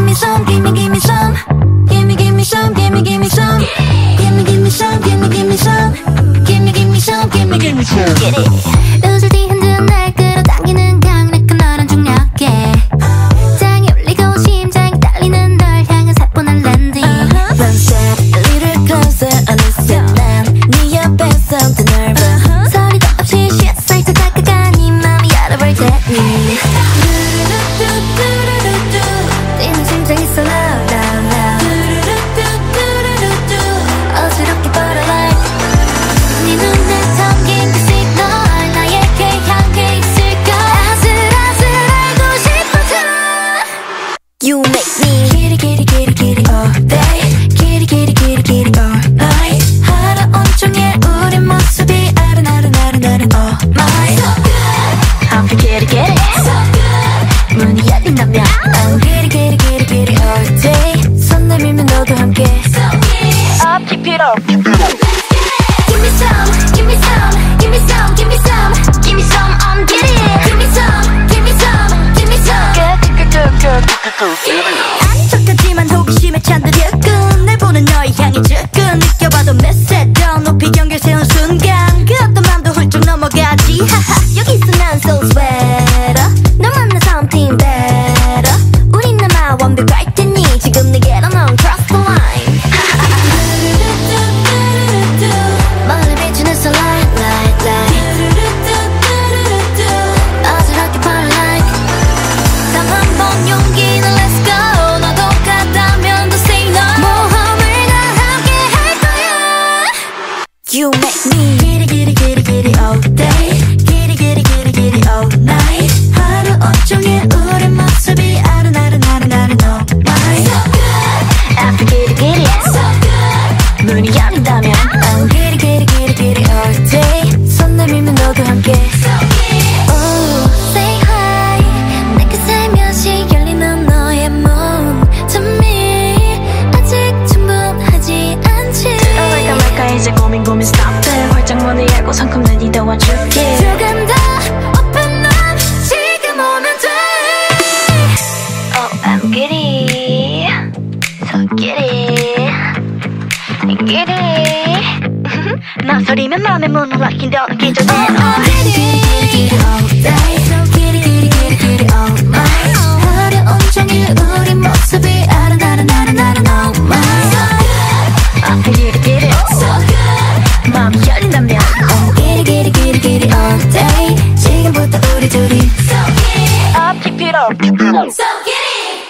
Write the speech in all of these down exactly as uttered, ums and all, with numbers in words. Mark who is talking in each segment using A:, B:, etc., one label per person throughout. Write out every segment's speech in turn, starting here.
A: me some, give me, give me some. Give me, give me some, give me, give me some. Give me, give me some, give me, give me some. Give me, give me some, give me, give me some. Get it. 웃을 때 흔드는 날 끌어당기는 강력한 너란 중력에 장이 울리고 심장이 떨리는 널 향한 사뿐한 랜딩. One step, a little closer, 어느새 난 네 옆에 something nervous. 소리도 없이 shit 살짝 다가가 네 맘이 열어볼 테니. 뛰는 심장이 so loud, loud, loud. 어지럽게 벌어라. 네 눈에 담긴 그 시그널 나에게 향해 있을까. 아슬아슬 알고 싶어져. You make me kitty kitty kitty kitty all day. Kitty kitty kitty kitty all night. 하루 온종일 우리 모습이 아른아른아른아른 all my. So good. I'm kitty kitty. So good. 문이 열린다면 I'm kitty kitty kitty kitty all day. 손 내밀면 너도 함께. So good. Up keep it up. Keep it up. Give me some, give me some, give me some, give me some, give me some, I'm getting it. Give me some, give me some, give me some. Good, good, good, good, good, good. 안쪽까지만 호기심에 찬들였군. 날 보는 너의 향이 접근. 느껴봐도 몇 세더 높이 경계를 세운 순간 그 어떤 맘도 훌쩍 넘어가지. 하하 여기서 난 so sweater. 너 만나 something better. 우린 남아 완벽할 테니 지금 내게로 넌 cross the line. 멀리 비추는 sunlight, light, light. 어지럽게 burn like. 단 한 번 용기는 let's go. 너도 같다면 더 say no. 모험을 다 함께 할 거야. You make me giddy giddy giddy giddy all day. Giddy giddy giddy giddy all night. 하루 온종일 우리 모습이 아른아른아른아른 all night. So good. After giddy giddy so good. 문이 열린다면 I'm giddy giddy giddy giddy all day. 손 내밀면 너도 함께. So good. Oh say hi. 내가 살며시 열리는 너의 몸 to me. 아직 충분하지 않지. 들어갈까 말까 이제 고민 고민 stop it. 활짝 문을 열고 성큼 내니 도와줄게. 조금 더 open up. 지금 오면 돼. Oh I'm giddy. So giddy. giddy. 망설이면 맘의 문을 막힌 너는 기절해. Oh giddy giddy all day. So giddy giddy giddy giddy all night. 하루 온종일 우리 모습이 아른아른아른아른 all mine. So good. I feel giddy giddy so good. 마음이 열린다면 Oh giddy giddy giddy giddy all day. 지금부터 우리 둘이 So giddy. Up keep it up keep it up. So giddy.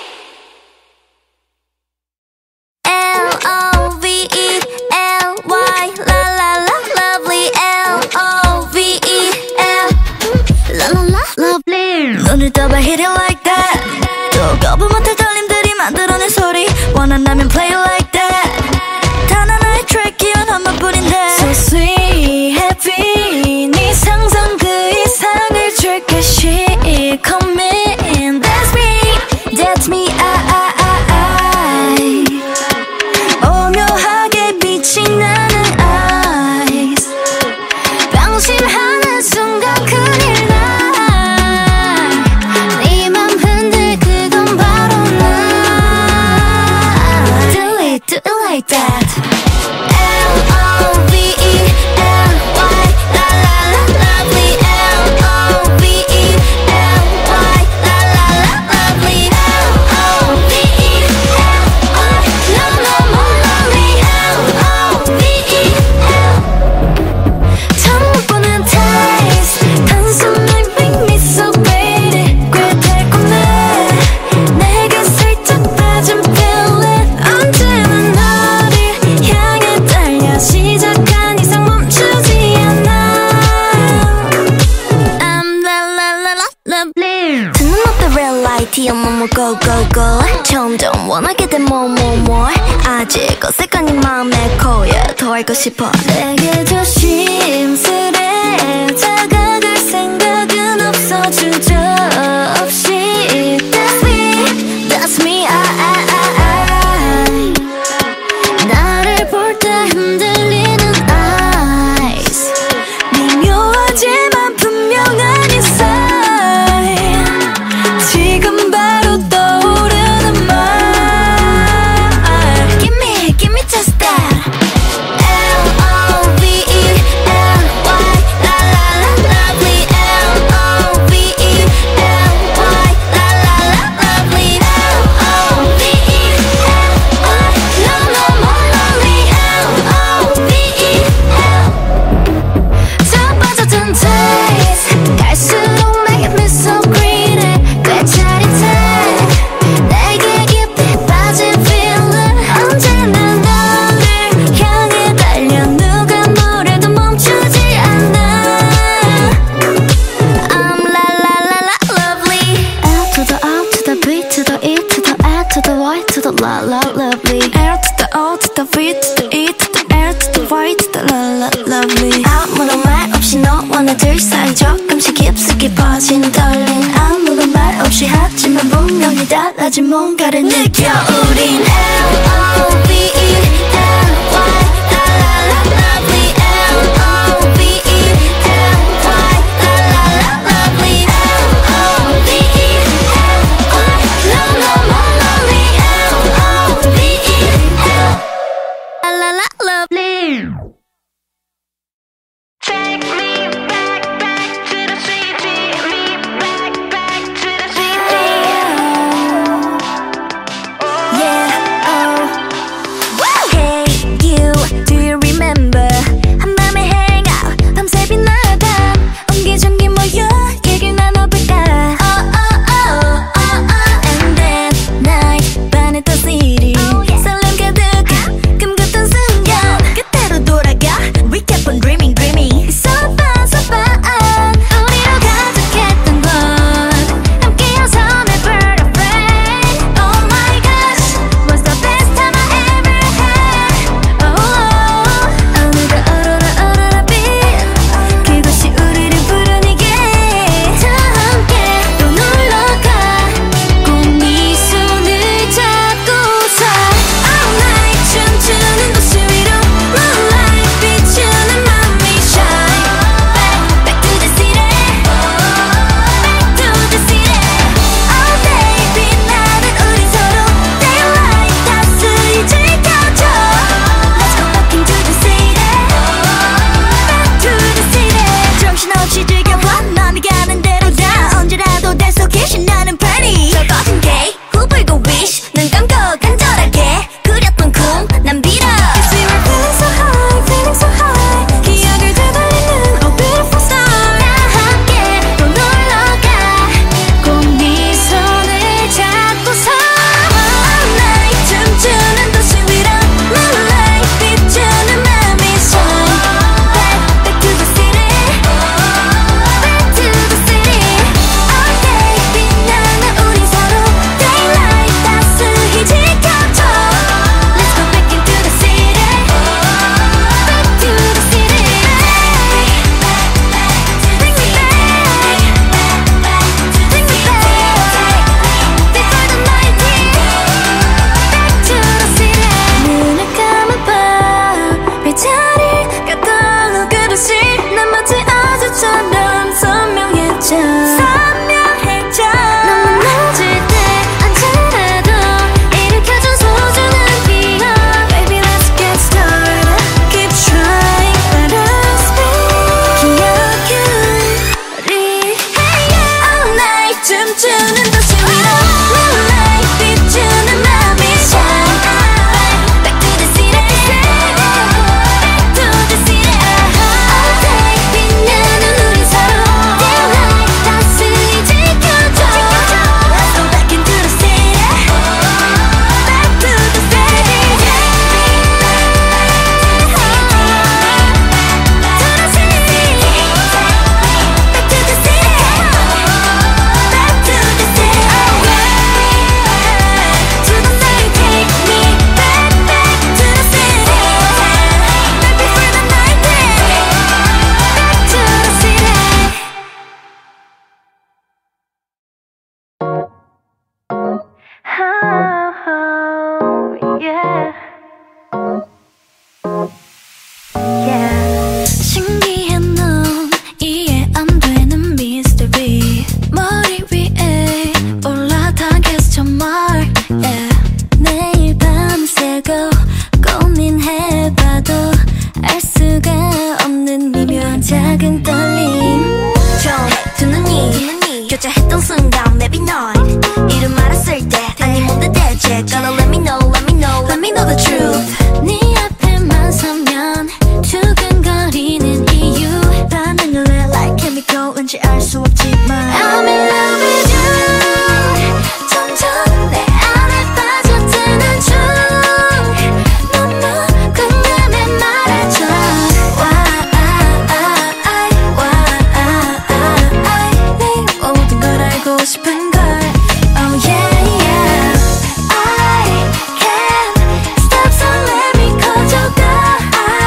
A: 눈을 떠봐 hit it like that. 또 거부 못할 떨림들이 만들어낸 소리 원한다면 play it like that. 단 하나의 트랙이야 너만뿐인데 So sweet happy 네 상상 그 이상을 줄게 She come in That's me That's me I I I I 오묘하게 빛이 나는 eyes 방심하는 순간 큰일 나 like that. L O V E L Y la la la lovely. L O V E L Y la la la lovely. L O V E L Y no no more lonely. L O V E L 처음 못 보는 taste 단순한 make me so great. 꽤 달콤해 내게 살짝 빠진 feeling 언제나 시작한 이상 멈추지 않아. I'm la la la la lovely. Turn up the real light, more more go go go. 점점 원하게 돼 more more more. 아직 어색한 네 마음에 고여 더 알고 싶어. 내게 조심스레 다가갈 생각은 없어 주저 없이. That's me, that's me, I I I I. 나를 볼 때 흔들리는 eyes 미묘하지만 분명한 insight 지금 바로 떠오르는 말 가진 뭔가를 느껴 우린 L O V E L Y La la la lovely L O V E L Y La la la lovely L O V E L Y No no more lonely L O V E L La la la lovely. Take me back, back to the city. Me back, back to the city. Yeah, oh. Hey you, do you remember? 한밤에 hang out, 밤새 빛나던 옹기종기 모여 얘기를 나눠볼까? Oh oh oh oh oh. And that night, 반했던 city. 설렘 가득한 꿈꿨던 순간 그때로 돌아가. We kept on dreaming, dreaming. So fun, so fun. 우리로 가득했던 건 함께여서 never afraid. Oh my gosh, was the best time I ever had. Oh, 어느덧 어려라 어려라 beat. 그것이 우리를 부르니게. 다 함께 또 놀러가. 꼭 네 손을 잡고서 all night 춤추는 도시 위로 moonlight 비추는 맘이 shine. Back, back to the city. Back to the city. All day 빛나는 우리 서로 daylight 따스히 지켜줘. Let's go back into the city. Back to the city. 정신없이 즐겨봐 맘이 가는 대로 다 언제라도 내 속에 신나는 party. 적어진 day 후불고 wish 눈 감고 간절하게 그렸던 꿈난 빌어. Cause we were feeling so high, feeling so high. 기억을 되돌리는 oh beautiful star. 다 함께 또 놀러가. 꼭 네 손을 잡고서 all night 춤추는 도시 위로 moonlight 비추는 맘이 shine. Back, back to the city. Back to the city. All day 빛나는 우리 서로 daylight 따스히 지켜줘. Let's go back into the city. Back to the city. Bring me back. Bring me back. Before the night hits. Back to the city. 눈을 감아봐. 별자리 같던 그릇이 나머지 어제처럼 선명해져. 선명해져. 넌 무너질 때 언제라도 일으켜준 소중한 기억. Baby let's get started. Keep trying, let us be. 기억이 우리 Hey yeah. All night 춤추는 도시 위로 moonlight 비추는 맘이 shine. Back, back to the city. Back to the city. All day 빛나는 우리 서로 daylight 따스히 지켜줘. Let's go back into the city. Back to the city. Back to the city. Back to the city. To the night, take me back, back to the city. Back before the night hits. Back to the city. Oh, yeah. Yeah. 신기한 넌 이해 안 되는 mystery. 머리 위에 올라탄 question mark. Yeah. 매일 밤새고 고민해봐도 알 수가 없는 미묘한 작은 떨림. 전에 두 눈이 교차했던 순간 maybe not. 이름 알았을 때 아니 뭔데 대체. Gonna let me know, let me know, let me know the truth. 네 앞에만 서면 두근거리는 이유. 반응을 해 like chemical 왠지 알 수 없지만 I'm in love with you. 점점 내 안에 빠져드는 중. 너무 궁금해 말해줘. Why, why, 네 모든 걸 알고 싶은 걸. Oh yeah, yeah. I can't stop, so let me 커져가. I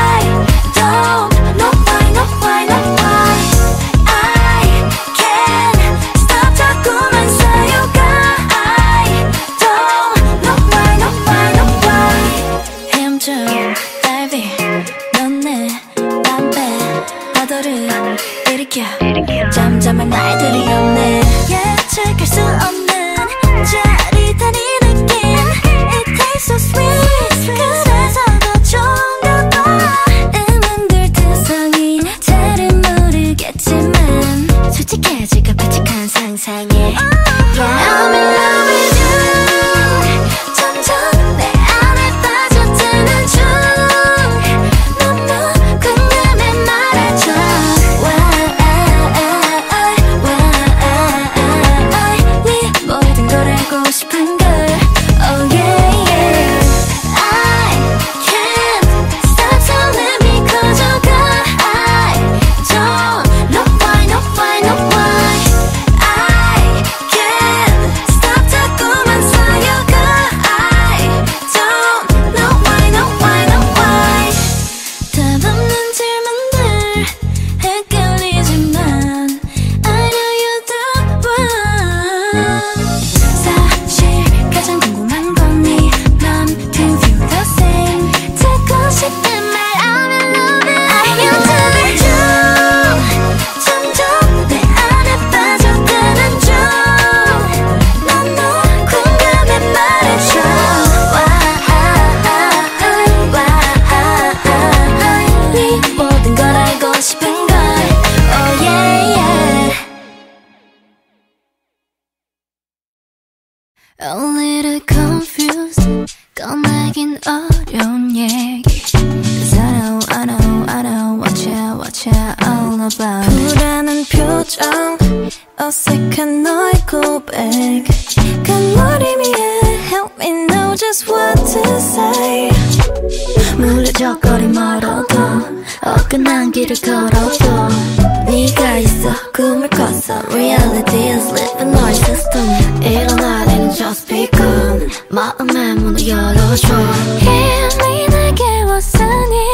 A: A little confused 꺼내긴 어려운 얘기 Cause I know, I know, I know What you, what you all about 불안한 표정 어색한 너의 고백 간머리미에 Help me know just what to say 무례적거리 멀어도 어긋난 길을 걸어도 네가 있어 꿈을 꿨어 Reality is living 너의 system 일어나 내는 just become 마음의 문을 열어줘 힘이 내게 왔으니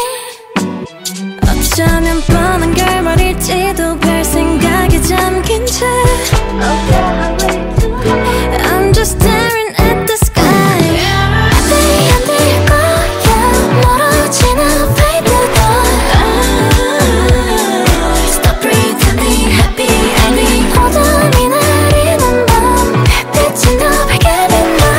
A: 어쩌면 뻔한 결말일지도 별 생각에 잠긴 채 I'm just staring at the sky Happy 안 될 거야 멀어지는 baby Stop pretending happy ending 어둠이 내리는 밤 빛이 더 밝게 빛나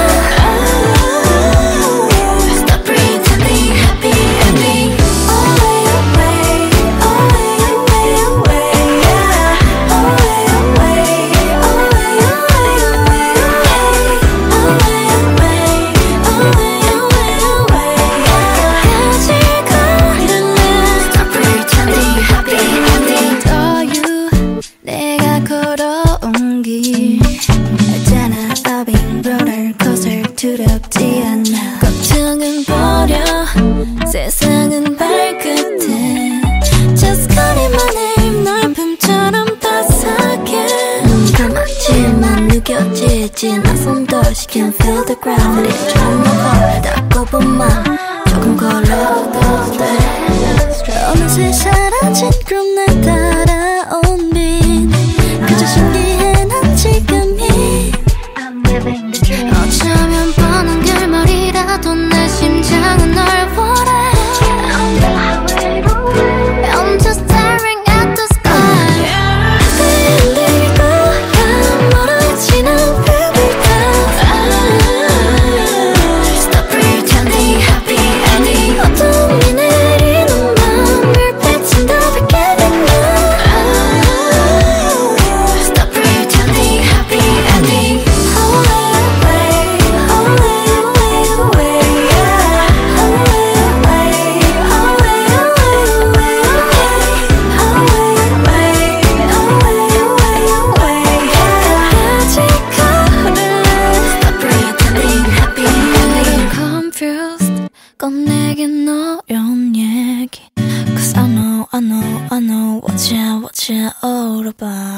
A: Stop pretending happy ending Away away away away away yeah Away away away away away Away away away away away 가질 거리는 Stop pretending happy ending Saw you 내가 걸어온 길 알잖아 I've been roller coaster 두렵지 않아 걱정은 버려 세상은 발끝에 Just call it my name 널 품처럼 따스하게 눈 감았지만 느껴지지 낯선 덜 She can feel the gravity 전화가 닿고 본 맘 조금 걸어도 돼 어느새 사라진 그럼 날 따라온 빛 그저 신기해 난 지금이 어쩌면 뻔한 결말이라도 내 심장은 널 원해 I'm just staring at the sky Happy 안 될 거야 멀어지는 baby Stop pretending happy ending 어둠이 내리는 밤 불빛은 더 밝게 빛나 Stop pretending happy ending Away away away away yeah Away away away away away Away away away yeah 가질 거리는 Stop pretending happy ending Confused 꺼내긴 어려운 얘기 Cause I know I know I know what you what you all about